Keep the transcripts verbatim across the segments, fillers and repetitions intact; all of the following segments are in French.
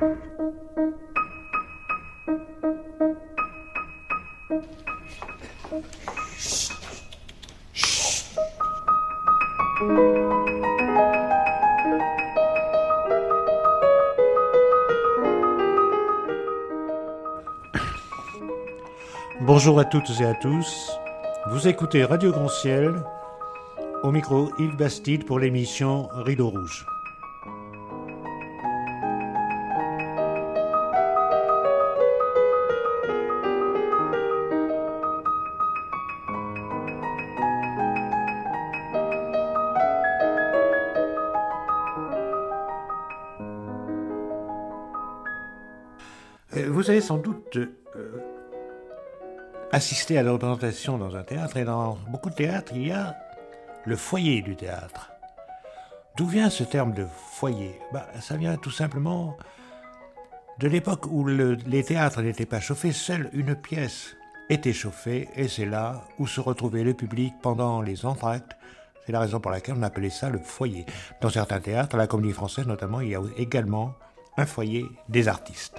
Bonjour à toutes et à tous, vous écoutez Radio Grand Ciel, au micro Yves Bastide pour l'émission Rideau Rouge. Vous avez sans doute euh, assisté à la représentation dans un théâtre, et dans beaucoup de théâtres, il y a le foyer du théâtre. D'où vient ce terme de foyer ? Bah, ça vient tout simplement de l'époque où le, les théâtres n'étaient pas chauffés, seule une pièce était chauffée, et c'est là où se retrouvait le public pendant les entr'actes. C'est la raison pour laquelle on appelait ça le foyer. Dans certains théâtres, la Comédie Française notamment, il y a également un foyer des artistes.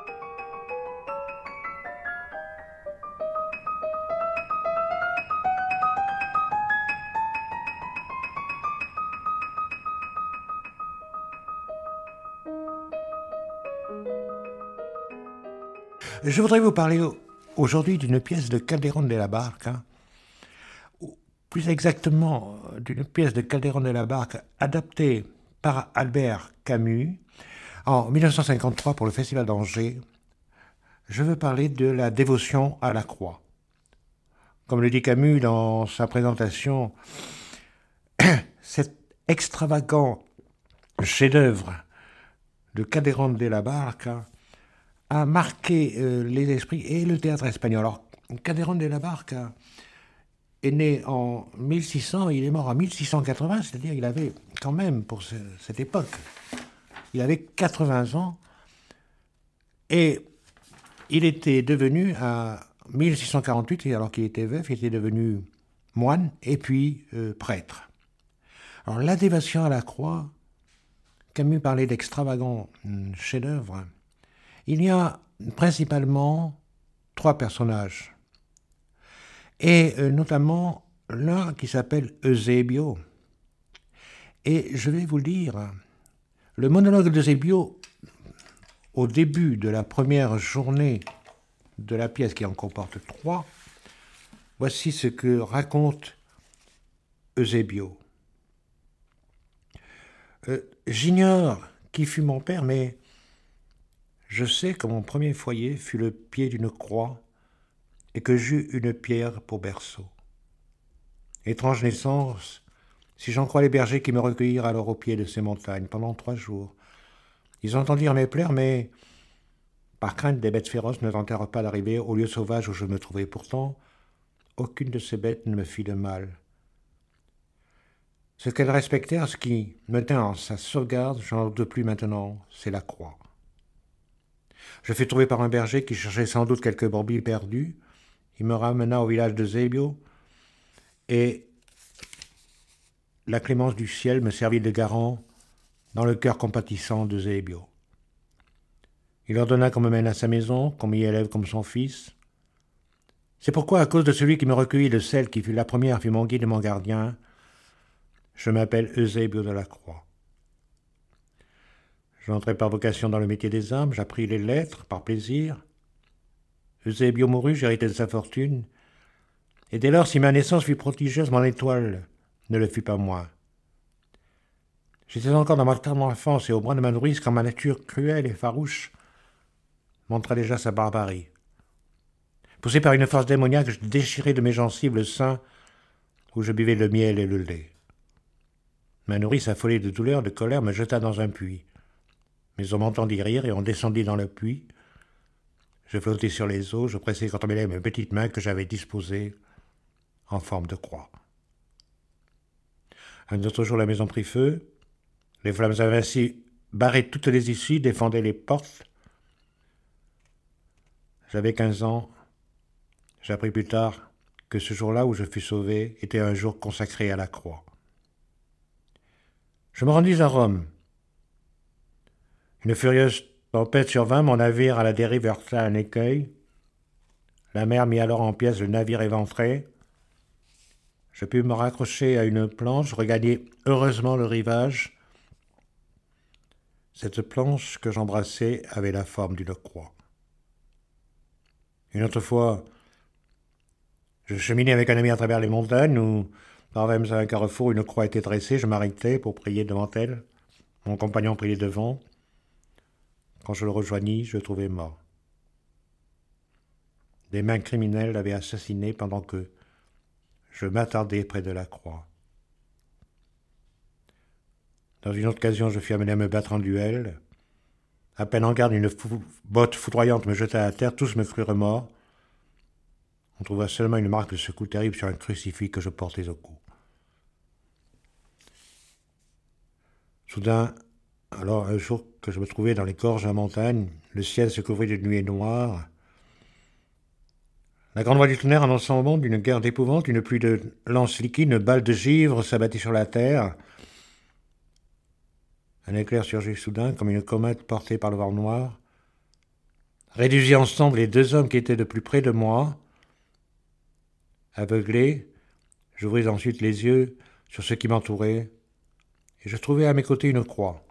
Je voudrais vous parler aujourd'hui d'une pièce de Calderón de la Barca, ou plus exactement d'une pièce de Calderón de la Barca adaptée par Albert Camus en mille neuf cent cinquante-trois pour le Festival d'Angers. Je veux parler de la dévotion à la croix. Comme le dit Camus dans sa présentation, cet extravagant chef-d'œuvre de Calderón de la Barca a marqué euh, les esprits et le théâtre espagnol. Alors, Calderón de la Barca est né en mille six cents, il est mort en mille six cent quatre-vingts, c'est-à-dire qu'il avait quand même, pour ce, cette époque, il avait quatre-vingts ans, et il était devenu, à mille six cent quarante-huit, alors qu'il était veuf, il était devenu moine et puis euh, prêtre. Alors, la dévotion à la croix, Camus parlait d'extravagant hum, chef-d'œuvre. Il y a principalement trois personnages, et euh, notamment l'un qui s'appelle Eusebio. Et je vais vous le dire, le monologue d'Eusebio, au début de la première journée de la pièce, qui en comporte trois, voici ce que raconte Eusebio. Euh, J'ignore qui fut mon père, mais je sais que mon premier foyer fut le pied d'une croix et que j'eus une pierre pour berceau. Étrange naissance, si j'en crois les bergers qui me recueillirent alors au pied de ces montagnes pendant trois jours. Ils entendirent mes pleurs, mais par crainte des bêtes féroces ne tentèrent pas d'arriver au lieu sauvage où je me trouvais. Pourtant, aucune de ces bêtes ne me fit de mal. Ce qu'elles respectèrent, ce qui me tint en sa sauvegarde, j'en doute plus maintenant, c'est la croix. Je fus trouvé par un berger qui cherchait sans doute quelques brebis perdues. Il me ramena au village de Zébio, et la clémence du ciel me servit de garant dans le cœur compatissant de Zébio. Il ordonna qu'on me mène à sa maison, qu'on m'y élève comme son fils. C'est pourquoi, à cause de celui qui me recueillit, de celle qui fut la première, fut mon guide et mon gardien, je m'appelle Eusebio de la Croix. J'entrai par vocation dans le métier des armes, j'appris les lettres par plaisir. Eusebio mourut, j'héritai de sa fortune, et dès lors, si ma naissance fut prodigieuse, mon étoile ne le fut pas moins. J'étais encore dans ma tendre enfance et au bras de ma nourrice quand ma nature cruelle et farouche montra déjà sa barbarie. Poussé par une force démoniaque, je déchirai de mes gencives le sein où je buvais le miel et le lait. Ma nourrice, affolée de douleur, de colère, me jeta dans un puits. Mais on m'entendit rire et on descendit dans le puits. Je flottais sur les eaux, je pressais contre mes lèvres mes petites mains que j'avais disposées en forme de croix. Un autre jour, la maison prit feu. Les flammes avaient ainsi barré toutes les issues, défendaient les portes. J'avais quinze ans. J'appris plus tard que ce jour-là où je fus sauvé était un jour consacré à la croix. Je me rendis à Rome. Une furieuse Tempête survint, mon navire à la dérive heurta un écueil. La mer mit alors en pièces le navire éventré. Je pus me raccrocher à une planche, regagner heureusement le rivage. Cette planche que j'embrassais avait la forme d'une croix. Une autre fois, je cheminais avec un ami à travers les montagnes. Nous parvînmes à un carrefour, une croix était dressée. Je m'arrêtai pour prier devant elle. Mon compagnon priait devant. Quand je le rejoignis, je le trouvai mort. Des mains criminelles l'avaient assassiné pendant que je m'attardais près de la croix. Dans une autre occasion, je fus amené à me battre en duel. À peine en garde, une fou- botte foudroyante me jeta à terre. Tous me crurent mort. On trouva seulement une marque de ce coup terrible sur un crucifix que je portais au cou. Soudain, alors un jour que je me trouvais dans les gorges de la montagne, le ciel se couvrit de nuées noires. La grande voix du tonnerre annonçant au monde une guerre d'épouvante, une pluie de lances liquides, une balle de givre s'abattit sur la terre. Un éclair surgit soudain comme une comète portée par le vent noir. Réduisit ensemble les deux hommes qui étaient de plus près de moi. Aveuglé, j'ouvris ensuite les yeux sur ce qui m'entourait et je trouvai à mes côtés une croix.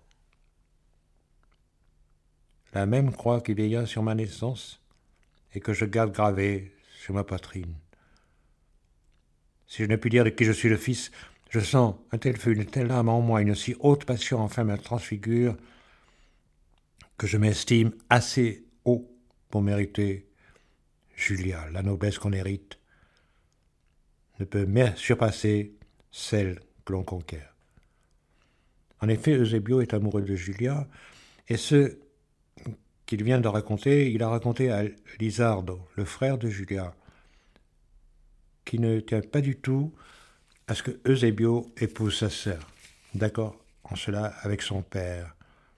La même croix qui veilla sur ma naissance et que je garde gravée sur ma poitrine. Si je ne puis dire de qui je suis le fils, je sens un tel feu, une telle âme en moi, une si haute passion enfin me transfigure que je m'estime assez haut pour mériter Julia. La noblesse qu'on hérite ne peut mais surpasser celle que l'on conquiert. En effet, Eusebio est amoureux de Julia, et ce qu'il vient de raconter, il a raconté à Lizardo, le frère de Julia, qui ne tient pas du tout à ce que Eusebio épouse sa sœur, d'accord en cela avec son père.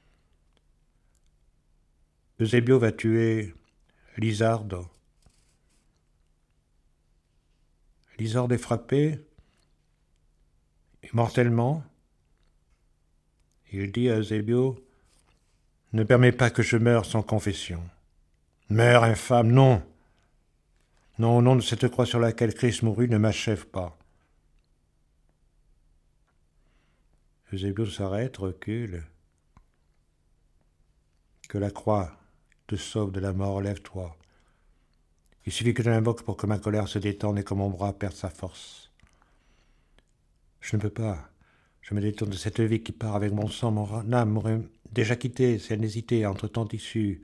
Eusebio va tuer Lizardo. Lizardo est frappé mortellement. Il dit à Eusebio, « Ne permets pas que je meure sans confession. Meurs, infâme, non. Non, au nom de cette croix sur laquelle Christ mourut, ne m'achève pas. » Eusebio s'arrête, recule. « Que la croix te sauve de la mort, lève-toi. Il suffit que je l'invoque pour que ma colère se détende et que mon bras perde sa force. Je ne peux pas. Je me détourne de cette vie qui part avec mon sang. Mon âme m'aurait déjà quitté si elle n'hésitait entre tant d'issues.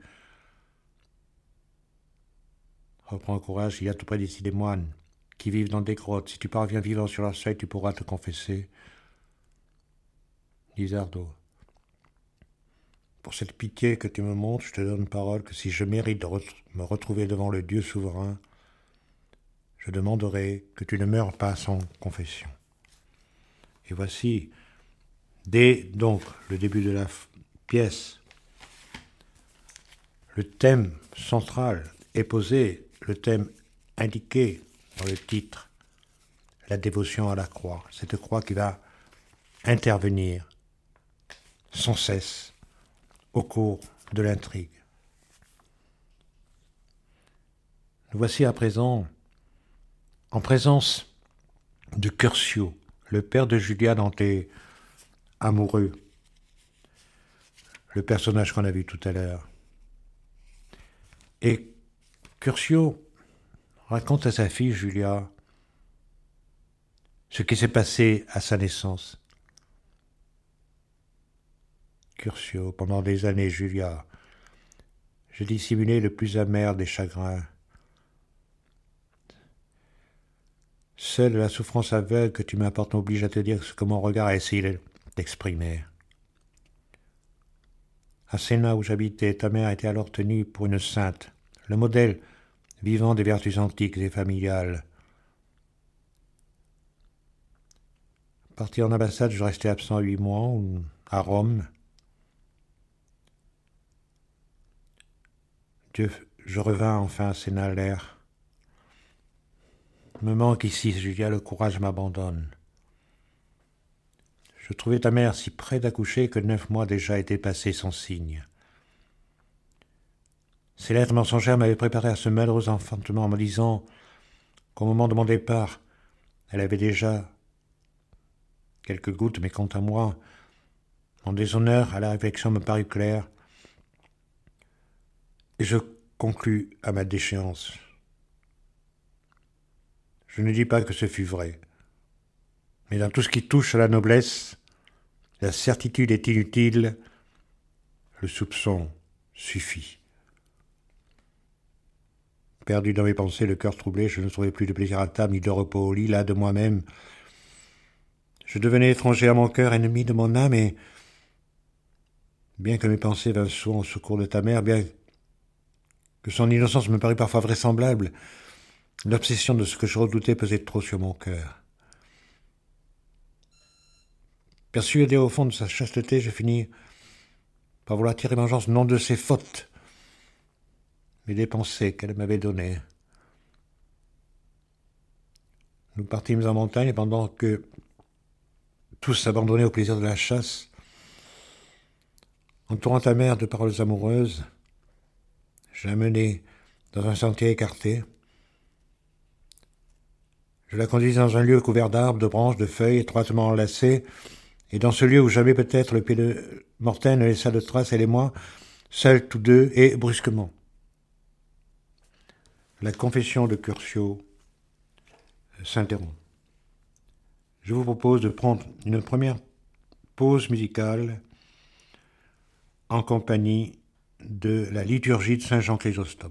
Reprends courage, il y a tout près d'ici des moines qui vivent dans des grottes. Si tu parviens vivant sur leur seuil, tu pourras te confesser. Lizardo, pour cette pitié que tu me montres, je te donne parole que si je mérite de re- me retrouver devant le Dieu souverain, je demanderai que tu ne meurs pas sans confession. Et voici, dès donc le début de la f- pièce, le thème central est posé, le thème indiqué dans le titre, la dévotion à la croix, cette croix qui va intervenir sans cesse au cours de l'intrigue. Nous voici à présent en présence de Curcio, le père de Julia dont est amoureux, le personnage qu'on a vu tout à l'heure. Et Curcio raconte à sa fille Julia ce qui s'est passé à sa naissance. Curcio, pendant des années, Julia, j'ai dissimulé le plus amer des chagrins. Seule la souffrance aveugle que tu m'apportes m'oblige à te dire ce que mon regard a essayé d'exprimer. À Sénat, où j'habitais, ta mère était alors tenue pour une sainte, le modèle vivant des vertus antiques et familiales. Parti en ambassade, je restais absent huit mois à Rome. Dieu, je revins enfin à Sénat-l'air. Me manque ici, Julia, le courage m'abandonne. Je trouvais ta mère si près d'accoucher que neuf mois déjà étaient passés sans signe. Ces lettres mensongères m'avaient préparé à ce malheureux enfantement en me disant qu'au moment de mon départ, elle avait déjà quelques gouttes, mais quant à moi, mon déshonneur à la réflexion me parut clair, et je conclus à ma déchéance. Je ne dis pas que ce fut vrai, mais dans tout ce qui touche à la noblesse, la certitude est inutile, le soupçon suffit. Perdu dans mes pensées, le cœur troublé, je ne trouvais plus de plaisir à table ni de repos au lit, là de moi-même. Je devenais étranger à mon cœur, ennemi de mon âme, et bien que mes pensées vinssent souvent au secours de ta mère, bien que son innocence me parut parfois vraisemblable, l'obsession de ce que je redoutais pesait trop sur mon cœur. Persuadé au fond de sa chasteté, je finis par vouloir tirer vengeance non de ses fautes, mais des pensées qu'elle m'avait données. Nous partîmes en montagne, et pendant que tous s'abandonnaient au plaisir de la chasse, entourant ta mère de paroles amoureuses, je la menai dans un sentier écarté. Je la conduisis dans un lieu couvert d'arbres, de branches, de feuilles, étroitement enlacées, et dans ce lieu où jamais peut-être le pied de mortel ne laissa de traces, elle et moi, seuls tous deux, et brusquement. La confession de Curcio s'interrompt. Je vous propose de prendre une première pause musicale en compagnie de la liturgie de Saint Jean Chrysostome.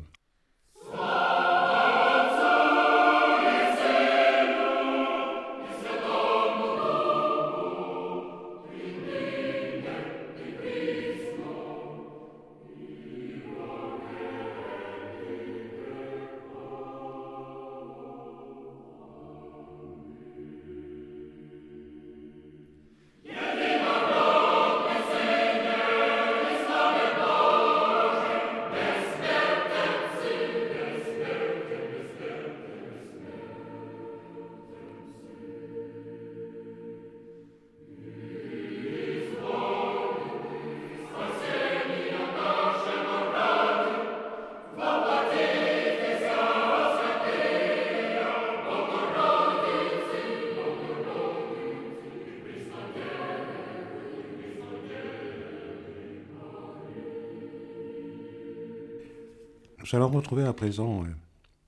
Nous allons retrouver à présent euh,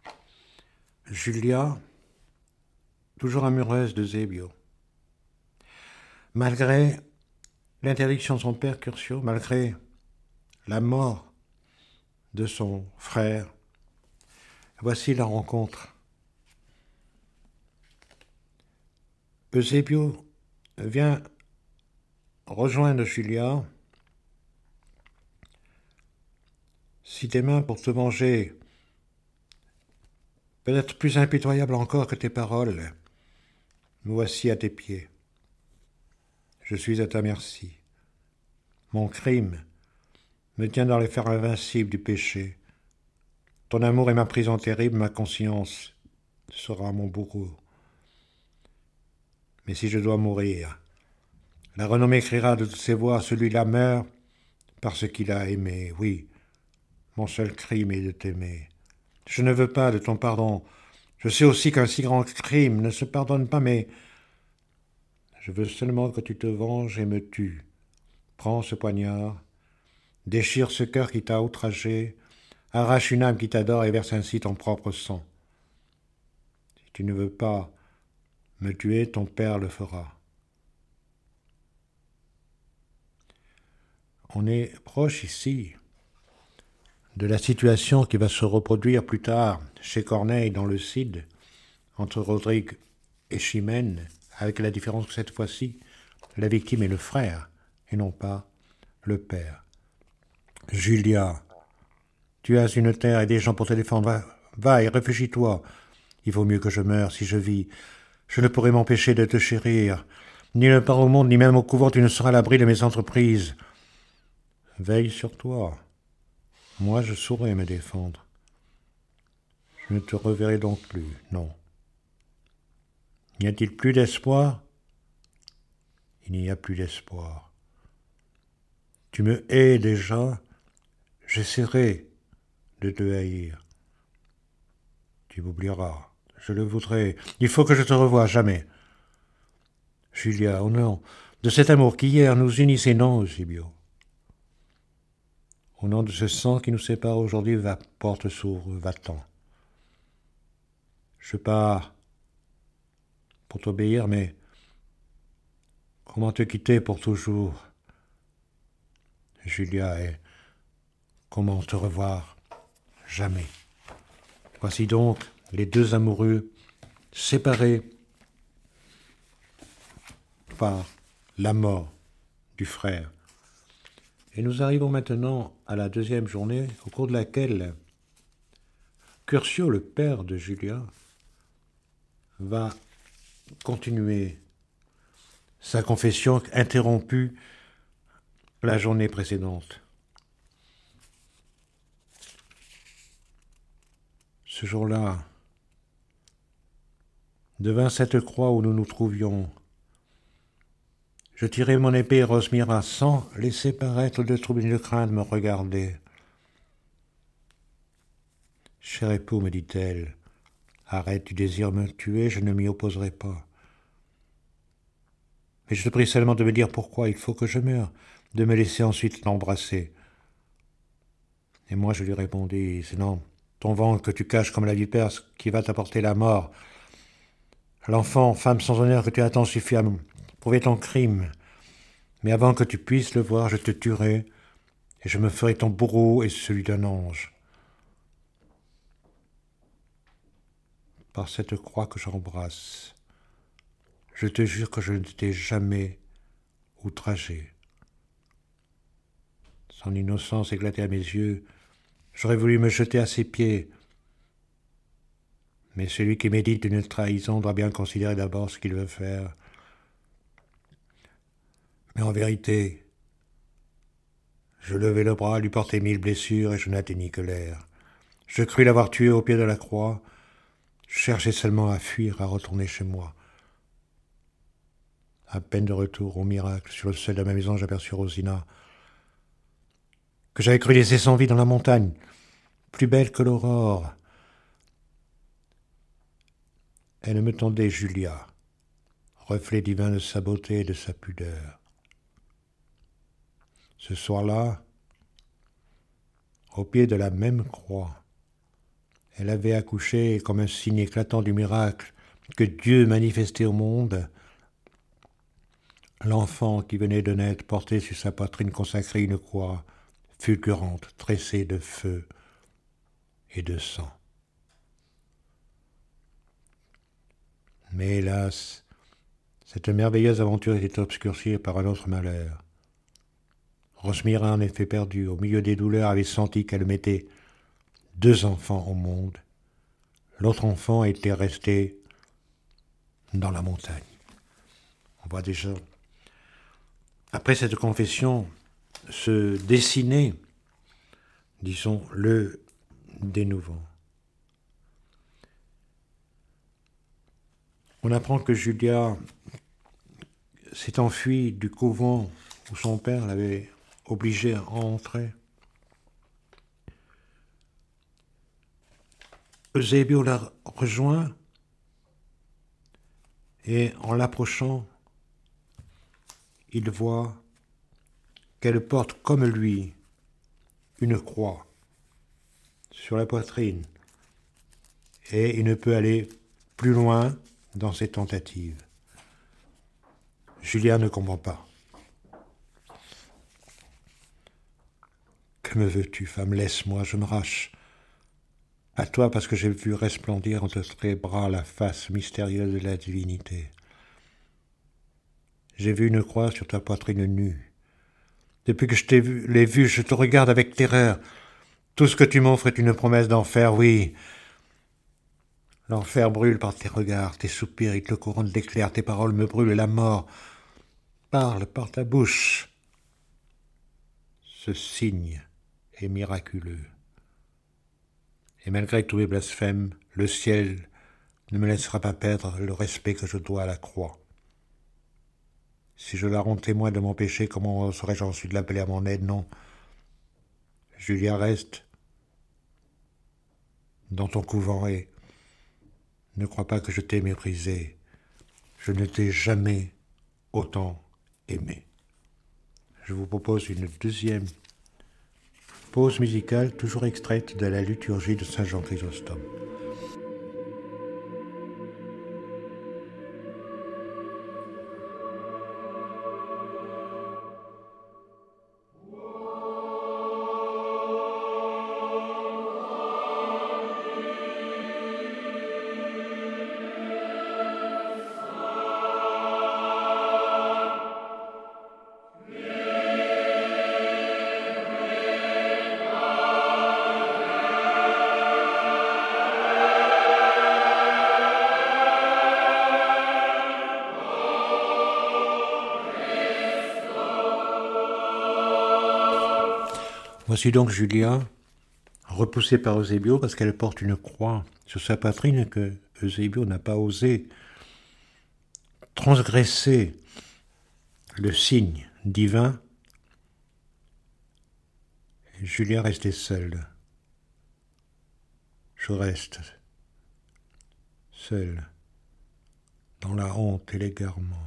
Julia, toujours amoureuse de Zébio. Malgré l'interdiction de son père Curcio, malgré la mort de son frère, voici la rencontre. Eusebio vient rejoindre Julia. Si tes mains pour te venger, peut-être plus impitoyables encore que tes paroles, me voici à tes pieds. Je suis à ta merci. Mon crime me tient dans les fers invincibles du péché. Ton amour est ma prison terrible, ma conscience sera mon bourreau. Mais si je dois mourir, la renommée criera de toutes ses voix, celui-là meurt parce qu'il a aimé, oui. Mon seul crime est de t'aimer. Je ne veux pas de ton pardon. Je sais aussi qu'un si grand crime ne se pardonne pas, mais je veux seulement que tu te venges et me tues. Prends ce poignard, déchire ce cœur qui t'a outragé, arrache une âme qui t'adore et verse ainsi ton propre sang. Si tu ne veux pas me tuer, ton père le fera. On est proche ici de la situation qui va se reproduire plus tard chez Corneille dans le Cid, entre Rodrigue et Chimène, avec la différence que cette fois-ci, la victime est le frère, et non pas le père. Julia, tu as une terre et des gens pour te défendre, va, va et réfugie-toi. Il vaut mieux que je meure si je vis. Je ne pourrai m'empêcher de te chérir. Ni le part au monde, ni même au couvent, tu ne seras à l'abri de mes entreprises. Veille sur toi. Moi, je saurai me défendre. Je ne te reverrai donc plus, non. N'y a-t-il plus d'espoir? Il n'y a plus d'espoir. Tu me hais déjà, j'essaierai de te haïr. Tu m'oublieras. Je le voudrais. Il faut que je te revoie, jamais. Julia, au nom de cet amour qui hier nous unissait, non, Eusebio. Au nom de ce sang qui nous sépare aujourd'hui, va, porte s'ouvre, va-t'en. Je pars pour t'obéir, mais comment te quitter pour toujours, Julia, et comment te revoir, jamais. Voici donc les deux amoureux séparés par la mort du frère. Et nous arrivons maintenant à la deuxième journée, au cours de laquelle Curcio, le père de Julia, va continuer sa confession interrompue la journée précédente. Ce jour-là, devant cette croix où nous nous trouvions, je tirai mon épée et Rosmira, sans laisser paraître de trouble ni de crainte, me regarder. « Cher époux, me dit-elle, arrête, tu désires me tuer, je ne m'y opposerai pas. Mais je te prie seulement de me dire pourquoi il faut que je meure, de me laisser ensuite l'embrasser. » Et moi je lui répondis, « C'est non, ton ventre que tu caches comme la vipère qui va t'apporter la mort. L'enfant, femme sans honneur que tu attends suffit à prouver ton crime. Mais avant que tu puisses le voir, je te tuerai, et je me ferai ton bourreau et celui d'un ange. Par cette croix que j'embrasse, je te jure que je ne t'ai jamais outragé. » Son innocence éclatait à mes yeux. J'aurais voulu me jeter à ses pieds. Mais celui qui médite une trahison doit bien considérer d'abord ce qu'il veut faire. Mais en vérité, je levai le bras, lui portai mille blessures, et je n'atteignis que l'air. Je crus l'avoir tué au pied de la croix. Je cherchais seulement à fuir, à retourner chez moi. À peine de retour, au miracle, sur le seuil de ma maison, j'aperçus Rosina, que j'avais cru laisser sans vie dans la montagne, plus belle que l'aurore. Elle me tendait Julia, reflet divin de sa beauté et de sa pudeur. Ce soir-là, au pied de la même croix, elle avait accouché comme un signe éclatant du miracle que Dieu manifestait au monde. L'enfant qui venait de naître portait sur sa poitrine consacrée une croix fulgurante, tressée de feu et de sang. Mais hélas, cette merveilleuse aventure était obscurcie par un autre malheur. Rosmira, en effet perdue, au milieu des douleurs, avait senti qu'elle mettait deux enfants au monde. L'autre enfant était resté dans la montagne. On voit déjà, après cette confession, se dessiner, disons, le dénouement. On apprend que Julia s'est enfuie du couvent où son père l'avait obligée à entrer. Eusebio la rejoint et en l'approchant, il voit qu'elle porte comme lui une croix sur la poitrine et il ne peut aller plus loin dans ses tentatives. Julia ne comprend pas. « Que me veux-tu, femme? Laisse-moi, je me rache. À toi, parce que j'ai vu resplendir entre tes bras la face mystérieuse de la divinité. J'ai vu une croix sur ta poitrine nue. Depuis que je t'ai vu, l'ai vue, je te regarde avec terreur. Tout ce que tu m'offres est une promesse d'enfer, oui. L'enfer brûle par tes regards, tes soupirs, il te couronne d'éclairs, tes paroles me brûlent la mort. Parle par ta bouche. Ce signe est miraculeux. Et malgré tous mes blasphèmes, le ciel ne me laissera pas perdre le respect que je dois à la croix. Si je la rends témoin de mon péché, comment serais-je ensuite de l'appeler à mon aide? Non. Julia reste dans ton couvent et ne crois pas que je t'ai méprisé. Je ne t'ai jamais autant aimé. Je vous propose une deuxième pause musicale, toujours extraite de la liturgie de Saint Jean Chrysostome. Voici donc Julia, repoussée par Eusébio parce qu'elle porte une croix sur sa poitrine que Eusébio n'a pas osé transgresser le signe divin. Julia restait seule. Je reste seul dans la honte et l'égarement.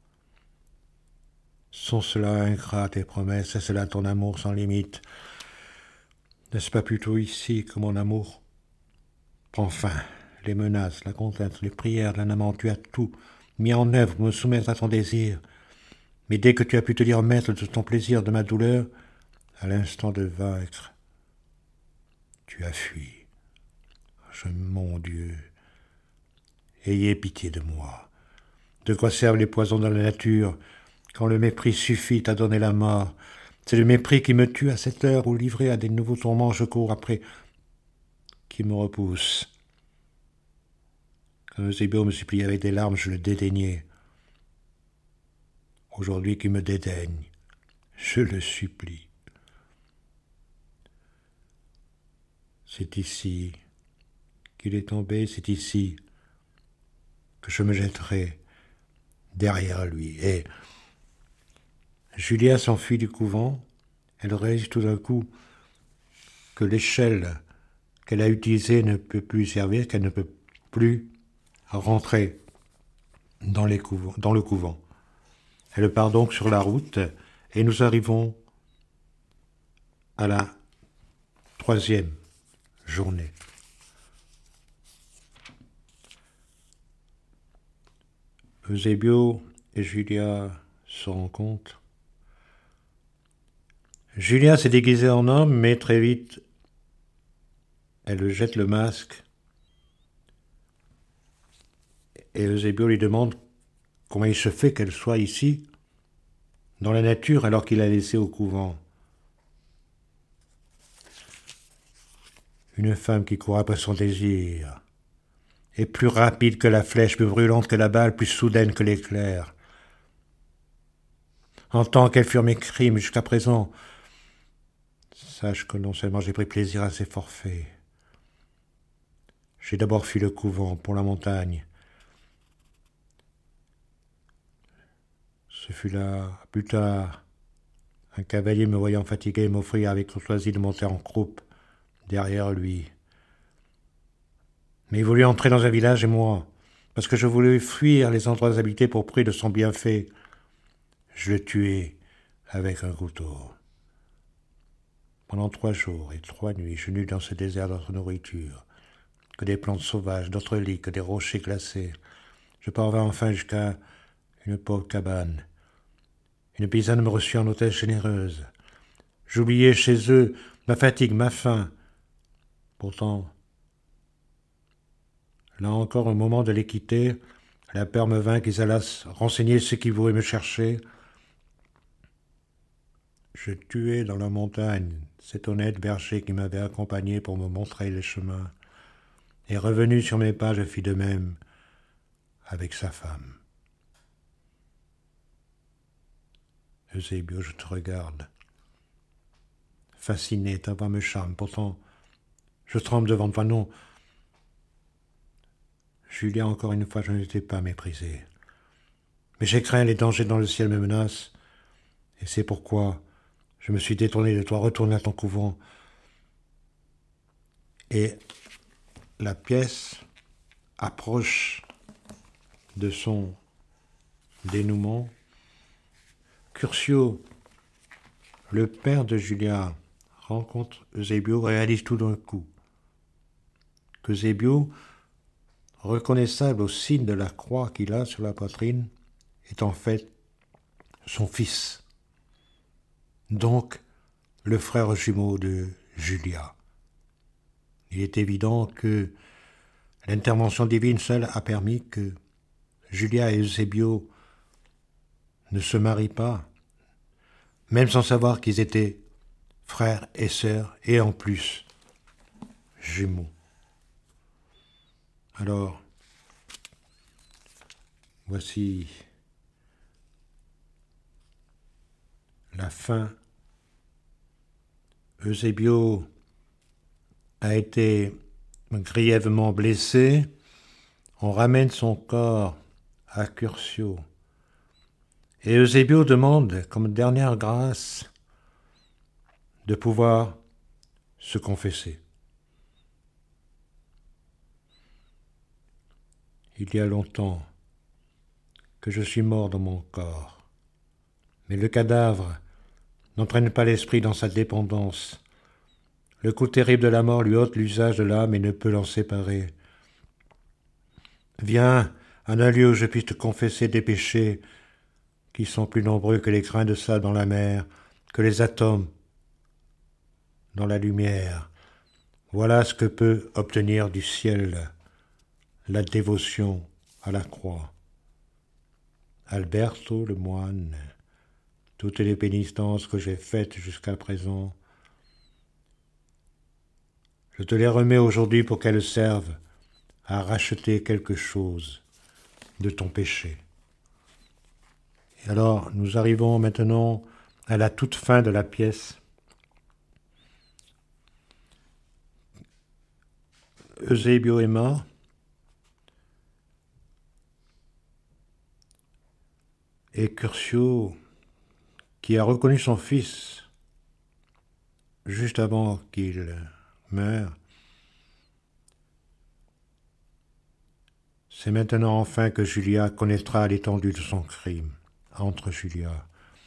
Sont cela ingrats tes promesses, est-ce là ton amour sans limite? N'est-ce pas plutôt ici que mon amour prend fin? Les menaces, la contrainte, les prières d'un amant, tu as tout mis en œuvre pour me soumettre à ton désir. Mais dès que tu as pu te dire maître de ton plaisir, de ma douleur, à l'instant de vaincre, tu as fui. Je, mon Dieu, ayez pitié de moi. De quoi servent les poisons de la nature quand le mépris suffit à donner la mort? C'est le mépris qui me tue à cette heure où, livré à des nouveaux tourments, je cours après, qui me repousse. Quand Eusébio me suppliait avec des larmes, je le dédaignais. Aujourd'hui qu'il me dédaigne, je le supplie. C'est ici qu'il est tombé, c'est ici que je me jetterai derrière lui. Et Julia s'enfuit du couvent. Elle réalise tout d'un coup que l'échelle qu'elle a utilisée ne peut plus servir, qu'elle ne peut plus rentrer dans, les couvents, dans le couvent. Elle part donc sur la route et nous arrivons à la troisième journée. Eusébio et Julia se rencontrent. Julia s'est déguisée en homme, mais très vite, elle jette le masque et Eusébio lui demande comment il se fait qu'elle soit ici, dans la nature, alors qu'il l'a laissée au couvent. Une femme qui court après son désir est plus rapide que la flèche, plus brûlante que la balle, plus soudaine que l'éclair. En tant qu'elles furent mes crimes jusqu'à présent, sache que non seulement j'ai pris plaisir à ces forfaits, j'ai d'abord fui le couvent pour la montagne. Ce fut là, plus tard, un cavalier me voyant fatigué m'offrit avec courtoisie de monter en croupe derrière lui. Mais il voulut entrer dans un village et moi, parce que je voulais fuir les endroits habités pour prix de son bienfait, je le tuai avec un couteau. Pendant trois jours et trois nuits, je n'eus dans ce désert d'autre nourriture que des plantes sauvages, d'autres lits, que des rochers glacés. Je parvins enfin jusqu'à une pauvre cabane. Une paysanne me reçut en hôtesse généreuse. J'oubliai chez eux ma fatigue, ma faim. Pourtant, là encore, au moment de les quitter, la peur me vint qu'ils allassent renseigner ceux qui voulaient me chercher. Je tuai dans la montagne cet honnête berger qui m'avait accompagné pour me montrer les chemins. Et revenu sur mes pas, je fis de même avec sa femme. Eusébio, je te regarde. Fasciné, ta voix me charme. Pourtant, je tremble devant toi. Non. Julia, encore une fois, je ne t'ai pas méprisé. Mais j'ai craint les dangers dont le ciel me menace. Et c'est pourquoi je me suis détourné de toi, retourné à ton couvent. Et la pièce approche de son dénouement. Curcio, le père de Julia, rencontre Eusebio, réalise tout d'un coup qu'Eusebio, reconnaissable au signe de la croix qu'il a sur la poitrine, est en fait son fils, donc le frère jumeau de Julia. Il est évident que l'intervention divine seule a permis que Julia et Eusebio ne se marient pas, même sans savoir qu'ils étaient frères et sœurs, et en plus jumeaux. Alors, voici la fin. Eusebio a été grièvement blessé. On ramène son corps à Curcio. Et Eusebio demande, comme dernière grâce, de pouvoir se confesser. Il y a longtemps que je suis mort dans mon corps, mais le cadavre n'entraîne pas l'esprit dans sa dépendance. Le coup terrible de la mort lui ôte l'usage de l'âme et ne peut l'en séparer. Viens à un lieu où je puisse te confesser des péchés qui sont plus nombreux que les grains de sable dans la mer, que les atomes dans la lumière. Voilà ce que peut obtenir du ciel la dévotion à la croix. Alberto le moine, toutes les pénitences que j'ai faites jusqu'à présent, je te les remets aujourd'hui pour qu'elles servent à racheter quelque chose de ton péché. Et alors, nous arrivons maintenant à la toute fin de la pièce. Eusebio est mort. Et Curcio, qui a reconnu son fils juste avant qu'il meure, c'est maintenant enfin que Julia connaîtra l'étendue de son crime. Entre Julia,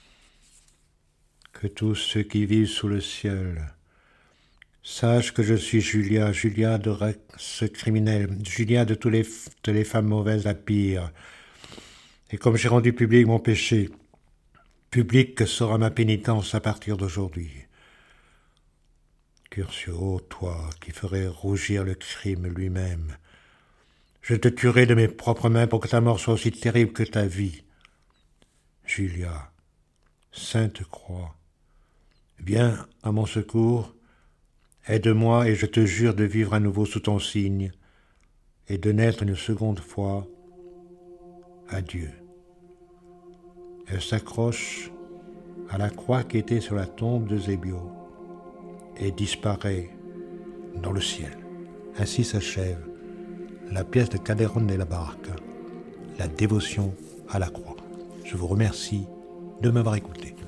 que tous ceux qui vivent sous le ciel sachent que je suis Julia, Julia de ce criminel, Julia de, tous les, de les femmes mauvaises la pire. Et comme j'ai rendu public mon péché, publique sera ma pénitence à partir d'aujourd'hui. Curcio, toi qui ferais rougir le crime lui-même, je te tuerai de mes propres mains pour que ta mort soit aussi terrible que ta vie. Julia, Sainte Croix, viens à mon secours, aide-moi et je te jure de vivre à nouveau sous ton signe et de naître une seconde fois à Dieu. Elle s'accroche à la croix qui était sur la tombe d'Eusebio et disparaît dans le ciel. Ainsi s'achève la pièce de Calderón de la Barca, la dévotion à la croix. Je vous remercie de m'avoir écouté.